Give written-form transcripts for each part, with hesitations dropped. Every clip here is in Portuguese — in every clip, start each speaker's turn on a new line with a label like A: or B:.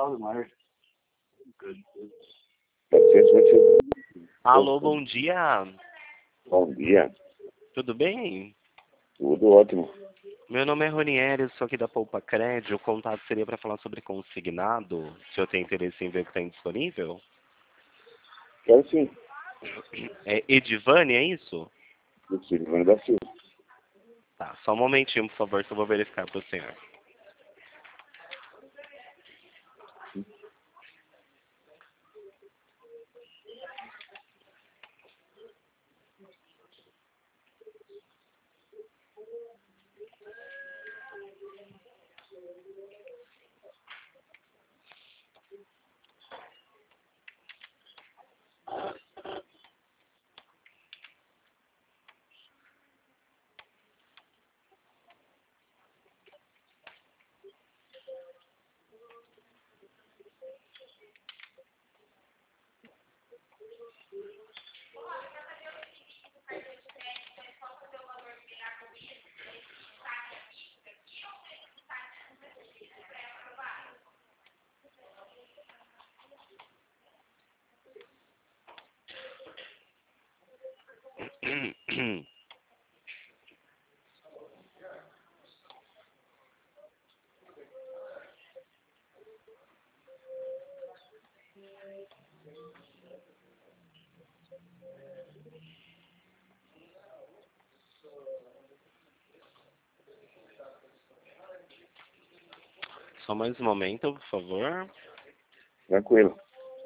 A: Alô, bom dia.
B: Bom dia,
A: Tudo bem?
B: tudo ótimo.
A: Meu nome é Ronieri, sou aqui da Poupa Cred. O contato seria para falar sobre consignado. Se o senhor tem interesse em ver o que tem disponível?
B: Quero sim,
A: É Edivane, é isso?
B: do Silvano da Silva.
A: Tá, só um momentinho, por favor, que eu vou verificar para o senhor. Só mais um momento, por favor.
B: Tranquilo.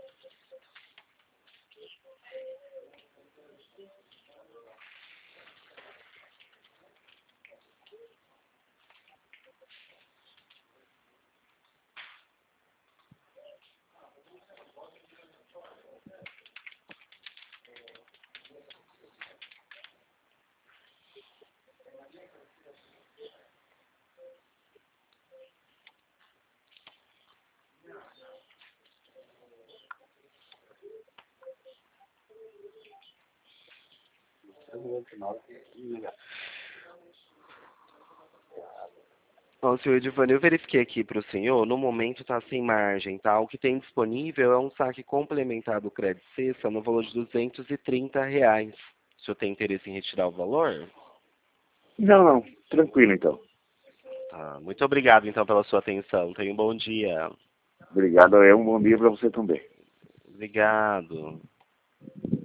A: Bom, senhor Edivane, eu verifiquei aqui para o senhor, no momento está sem margem, tá? O que tem disponível é um saque complementar do Credit Cessa no valor de R$ 230. O senhor tem interesse em retirar o valor?
B: Não, não, tranquilo então.
A: Tá, muito obrigado, então, pela sua atenção. Tenha um bom dia.
B: Obrigado, é um bom dia para você também.
A: Obrigado.